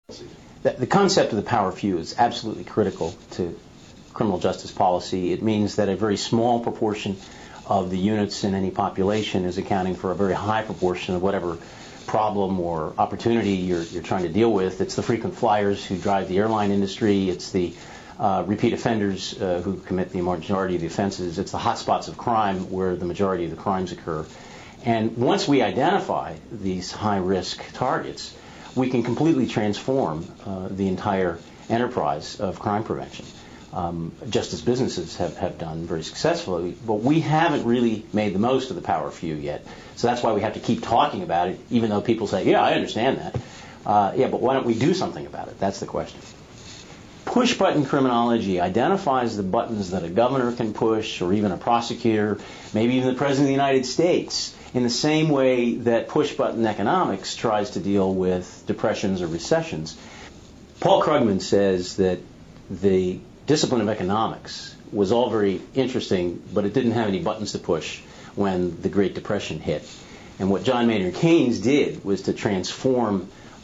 The concept of the power few is absolutely critical to criminal justice policy. It means that a very small proportion of the units in any population is accounting for a very high proportion of whatever problem or opportunity you're trying to deal with. It's the frequent flyers who drive the airline industry. It's the repeat offenders who commit the majority of the offenses. It's the hotspots of crime where the majority of the crimes occur. And once we identify these high-risk targets, we can completely transform the entire enterprise of crime prevention, just as businesses have done very successfully. But we haven't really made the most of the power few yet. So that's why we have to keep talking about it, even though people say, yeah, I understand that. Yeah, but why don't we do something about it? That's the question. Push-button criminology identifies the buttons that a governor can push, or even a prosecutor, maybe even the President of the United States, in the same way that push-button economics tries to deal with depressions or recessions. Paul Krugman says that the discipline of economics was all very interesting, but it didn't have any buttons to push when the Great Depression hit. And what John Maynard Keynes did was to transform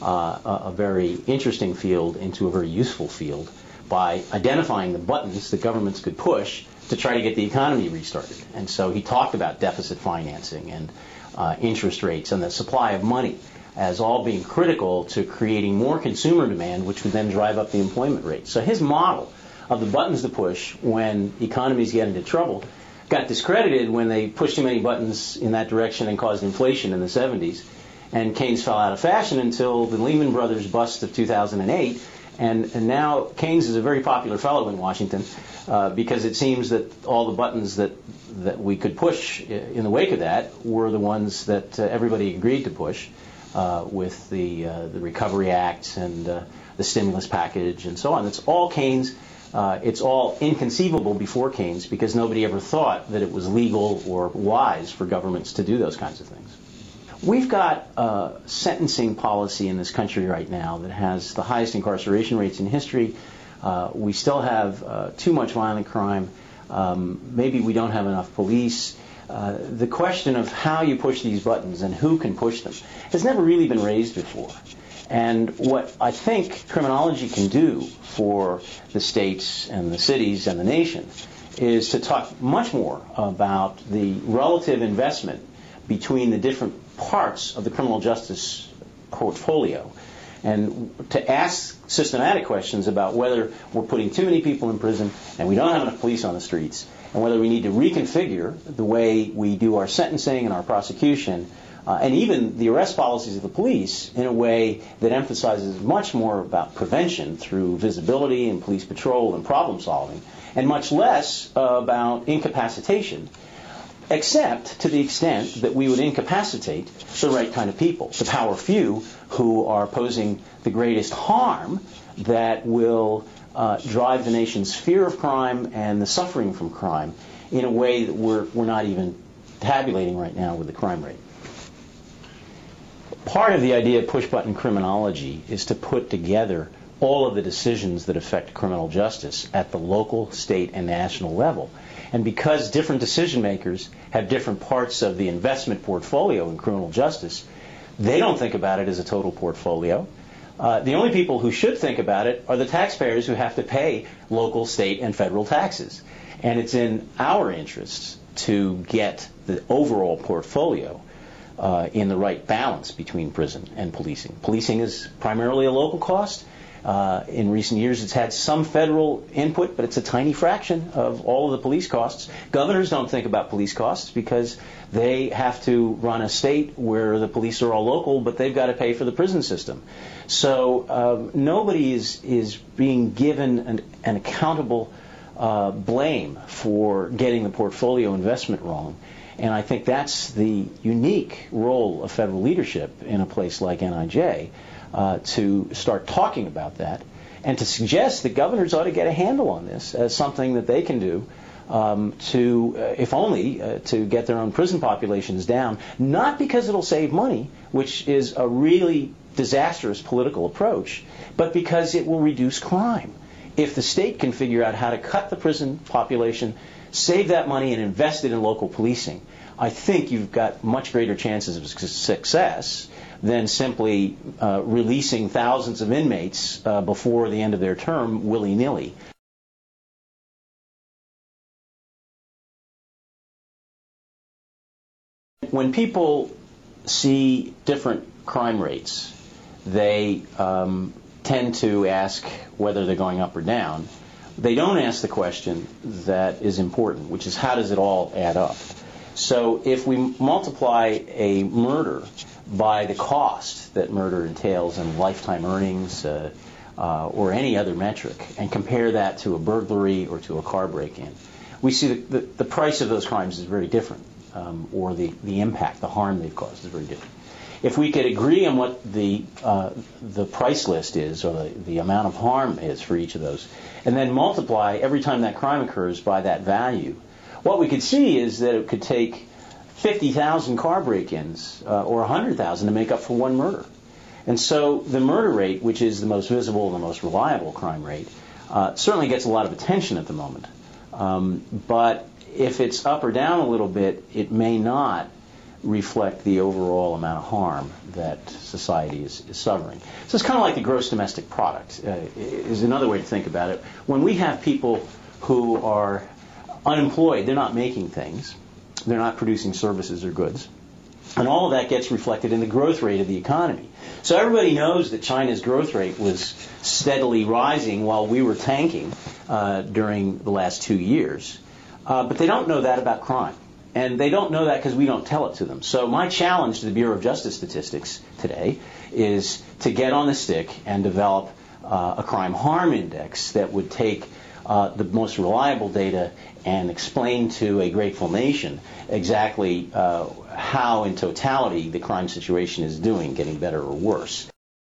a very interesting field into a very useful field by identifying the buttons that governments could push to try to get the economy restarted. And so he talked about deficit financing and interest rates and the supply of money as all being critical to creating more consumer demand, which would then drive up the employment rate. So his model of the buttons to push when economies get into trouble got discredited when they pushed too many buttons in that direction and caused inflation in the 70s. And Keynes fell out of fashion until the Lehman Brothers bust of 2008. And now Keynes is a very popular fellow in Washington because it seems that all the buttons that we could push in the wake of that were the ones that everybody agreed to push with the Recovery Act and the stimulus package and so on. It's all Keynes. It's all inconceivable before Keynes because nobody ever thought that it was legal or wise for governments to do those kinds of things. We've got a sentencing policy in this country right now that has the highest incarceration rates in history. We still have too much violent crime. Maybe we don't have enough police. The question of how you push these buttons and who can push them has never really been raised before. And what I think criminology can do for the states and the cities and the nation is to talk much more about the relative investment between the different parts of the criminal justice portfolio and to ask systematic questions about whether we're putting too many people in prison and we don't have enough police on the streets and whether we need to reconfigure the way we do our sentencing and our prosecution and even the arrest policies of the police in a way that emphasizes much more about prevention through visibility and police patrol and problem solving and much less about incapacitation, except to the extent that we would incapacitate the right kind of people, the power few who are posing the greatest harm that will drive the nation's fear of crime and the suffering from crime in a way that we're not even tabulating right now with the crime rate. Part of the idea of push-button criminology is to put together all of the decisions that affect criminal justice at the local, state, and national level. And because different decision makers have different parts of the investment portfolio in criminal justice, they don't think about it as a total portfolio. The only people who should think about it are the taxpayers who have to pay local, state, and federal taxes. And it's in our interests to get the overall portfolio in the right balance between prison and policing. Policing is primarily a local cost. In recent years, it's had some federal input, but it's a tiny fraction of all of the police costs. Governors don't think about police costs because they have to run a state where the police are all local, but they've got to pay for the prison system. So nobody is being given an accountable blame for getting the portfolio investment wrong. And I think that's the unique role of federal leadership in a place like NIJ, to start talking about that and to suggest that governors ought to get a handle on this as something that they can do if only to get their own prison populations down, not because it'll save money, which is a really disastrous political approach, but because it will reduce crime. If the state can figure out how to cut the prison population, save that money and invest it in local policing, I think you've got much greater chances of success than simply releasing thousands of inmates before the end of their term willy-nilly. When people see different crime rates, they tend to ask whether they're going up or down. They don't ask the question that is important, which is how does it all add up? So if we multiply a murder by the cost that murder entails in lifetime earnings or any other metric and compare that to a burglary or to a car break-in, we see that the price of those crimes is very different, or the impact, the harm they've caused is very different. If we could agree on what the price list is, or the amount of harm is for each of those, and then multiply every time that crime occurs by that value, what we could see is that it could take 50,000 car break-ins or 100,000 to make up for one murder. And so the murder rate, which is the most visible and the most reliable crime rate, certainly gets a lot of attention at the moment. But if it's up or down a little bit, it may not reflect the overall amount of harm that society is suffering. So it's kind of like the gross domestic product is another way to think about it. When we have people who are unemployed, they're not making things, they're not producing services or goods, and all of that gets reflected in the growth rate of the economy. So everybody knows that China's growth rate was steadily rising while we were tanking during the last 2 years. But they don't know that about crime. And they don't know that because we don't tell it to them. So my challenge to the Bureau of Justice Statistics today is to get on the stick and develop a crime harm index that would take the most reliable data and explain to a grateful nation exactly how in totality the crime situation is doing, getting better or worse.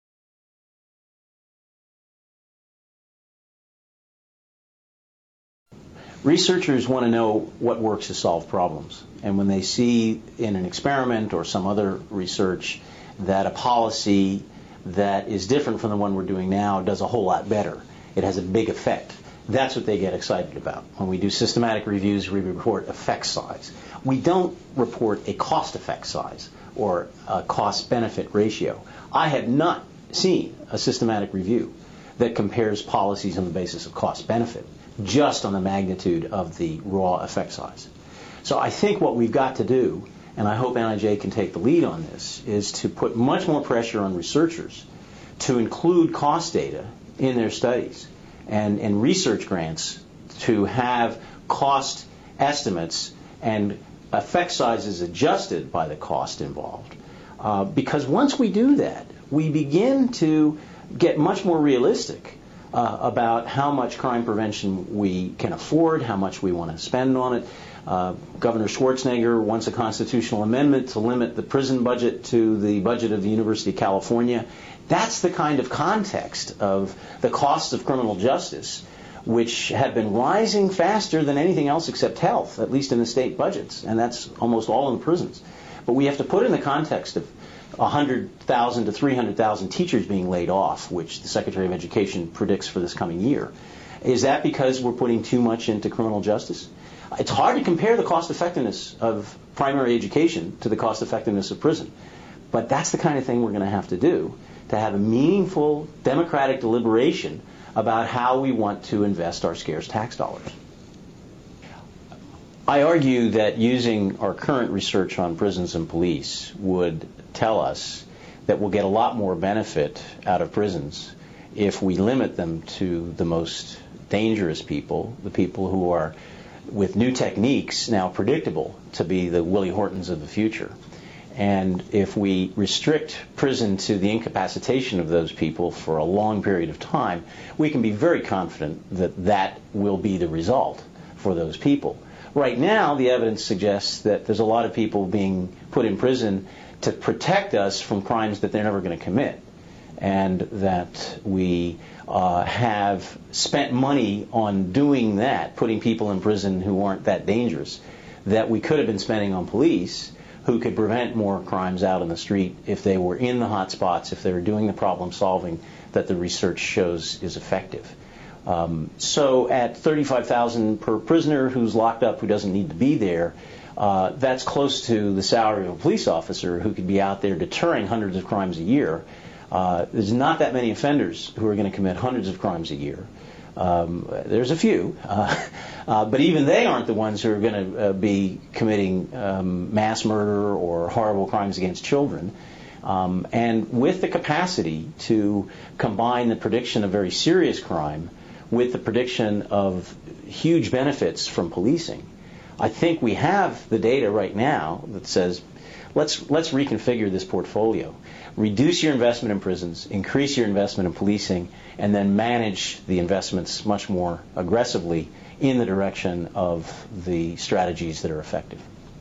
Researchers want to know what works to solve problems. And when they see in an experiment or some other research that a policy that is different from the one we're doing now does a whole lot better, it has a big effect, that's what they get excited about. When we do systematic reviews, we report effect size. We don't report a cost effect size or a cost-benefit ratio. I have not seen a systematic review that compares policies on the basis of cost-benefit, just on the magnitude of the raw effect size. So I think what we've got to do, and I hope NIJ can take the lead on this, is to put much more pressure on researchers to include cost data in their studies and research grants to have cost estimates and effect sizes adjusted by the cost involved. Because once we do that, we begin to get much more realistic about how much crime prevention we can afford, how much we want to spend on it. Governor Schwarzenegger wants a constitutional amendment to limit the prison budget to the budget of the University of California. That's the kind of context of the costs of criminal justice, which have been rising faster than anything else except health, at least in the state budgets, and that's almost all in the prisons. But we have to put in the context of 100,000 to 300,000 teachers being laid off, which the Secretary of Education predicts for this coming year. Is that because we're putting too much into criminal justice? It's hard to compare the cost effectiveness of primary education to the cost effectiveness of prison. But that's the kind of thing we're going to have to do to have a meaningful democratic deliberation about how we want to invest our scarce tax dollars. I argue that using our current research on prisons and police would tell us that we'll get a lot more benefit out of prisons if we limit them to the most dangerous people, the people who are, with new techniques, now predictable to be the Willie Hortons of the future. And if we restrict prison to the incapacitation of those people for a long period of time, we can be very confident that that will be the result for those people. Right now, the evidence suggests that there's a lot of people being put in prison to protect us from crimes that they're never going to commit, and that we have spent money on doing that, putting people in prison who aren't that dangerous, that we could have been spending on police who could prevent more crimes out in the street if they were in the hot spots, if they were doing the problem solving that the research shows is effective. So at $35,000 per prisoner who's locked up, who doesn't need to be there, That's close to the salary of a police officer who could be out there deterring hundreds of crimes a year. There's not that many offenders who are going to commit hundreds of crimes a year. There's a few, but even they aren't the ones who are going to be committing mass murder or horrible crimes against children. And with the capacity to combine the prediction of very serious crime with the prediction of huge benefits from policing, I think we have the data right now that says, let's reconfigure this portfolio. Reduce your investment in prisons, increase your investment in policing, and then manage the investments much more aggressively in the direction of the strategies that are effective.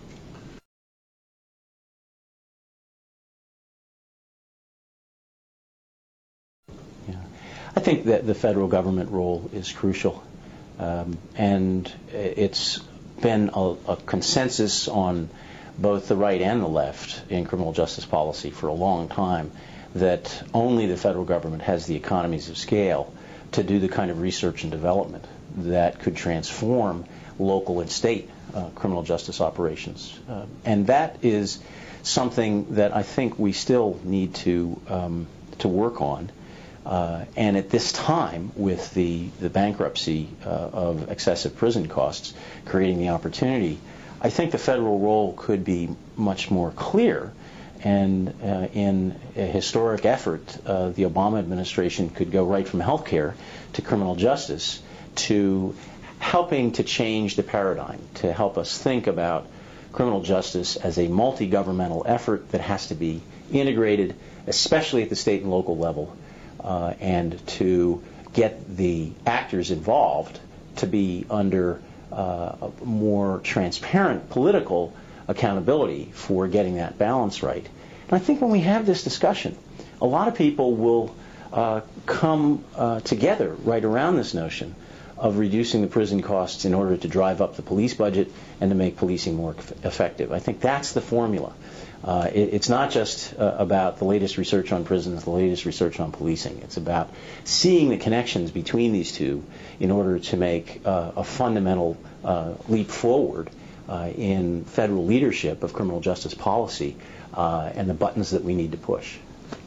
Yeah. I think that the federal government role is crucial, and it's been a consensus on both the right and the left in criminal justice policy for a long time that only the federal government has the economies of scale to do the kind of research and development that could transform local and state criminal justice operations. And that is something that I think we still need to work on. And at this time, with the bankruptcy of excessive prison costs creating the opportunity, I think the federal role could be much more clear. And in a historic effort, the Obama administration could go right from healthcare to criminal justice to helping to change the paradigm, to help us think about criminal justice as a multi-governmental effort that has to be integrated, especially at the state and local level, and to get the actors involved to be under a more transparent political accountability for getting that balance right. And I think when we have this discussion, a lot of people will come together right around this notion of reducing the prison costs in order to drive up the police budget and to make policing more effective. I think that's the formula. It's not just about the latest research on prisons, the latest research on policing. It's about seeing the connections between these two in order to make a fundamental leap forward in federal leadership of criminal justice policy and the buttons that we need to push.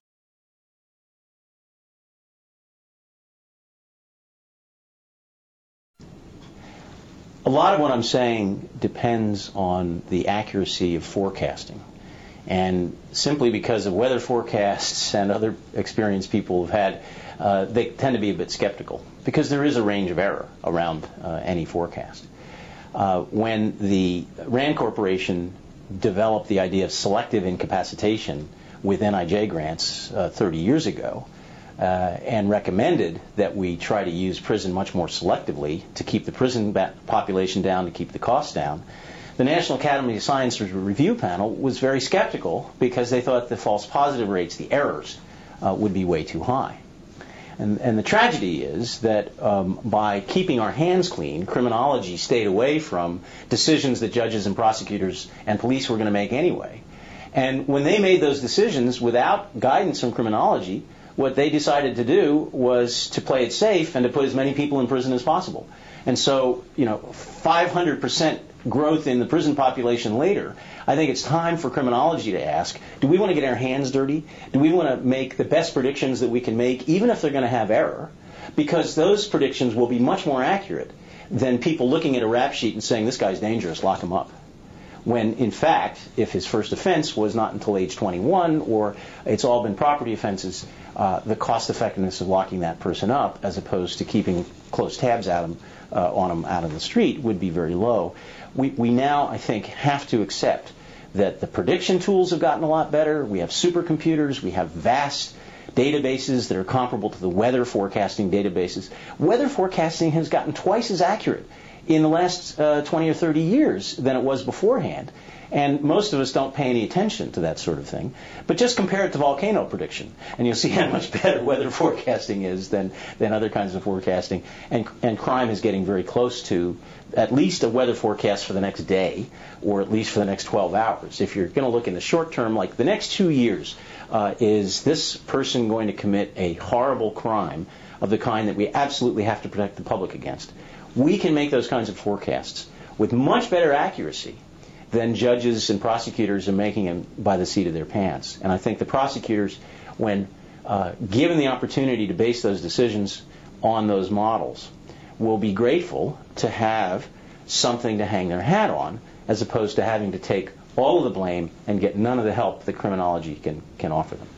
A lot of what I'm saying depends on the accuracy of forecasting. And simply because of weather forecasts and other experienced people have had, they tend to be a bit skeptical because there is a range of error around any forecast. When the RAND Corporation developed the idea of selective incapacitation with NIJ grants 30 years ago and recommended that we try to use prison much more selectively to keep the prison population down, to keep the costs down, the National Academy of Sciences Review Panel was very skeptical because they thought the false positive rates, the errors, would be way too high. And the tragedy is that by keeping our hands clean, criminology stayed away from decisions that judges and prosecutors and police were going to make anyway. And when they made those decisions without guidance from criminology, what they decided to do was to play it safe and to put as many people in prison as possible. And so, 500% growth in the prison population later, I think it's time for criminology to ask, do we want to get our hands dirty? Do we want to make the best predictions that we can make, even if they're going to have error? Because those predictions will be much more accurate than people looking at a rap sheet and saying, this guy's dangerous, lock him up. When, in fact, if his first offense was not until age 21 or it's all been property offenses, the cost effectiveness of locking that person up as opposed to keeping close tabs on him out of the street would be very low. We now, I think, have to accept that the prediction tools have gotten a lot better. We have supercomputers. We have vast databases that are comparable to the weather forecasting databases. Weather forecasting has gotten twice as accurate in the last 20 or 30 years than it was beforehand. And most of us don't pay any attention to that sort of thing. But just compare it to volcano prediction, and you'll see how much better weather forecasting is than other kinds of forecasting. And crime is getting very close to at least a weather forecast for the next day, or at least for the next 12 hours. If you're going to look in the short term, like the next 2 years, is this person going to commit a horrible crime of the kind that we absolutely have to protect the public against? We can make those kinds of forecasts with much better accuracy then judges and prosecutors are making it by the seat of their pants. And I think the prosecutors, when given the opportunity to base those decisions on those models, will be grateful to have something to hang their hat on, as opposed to having to take all of the blame and get none of the help that criminology can offer them.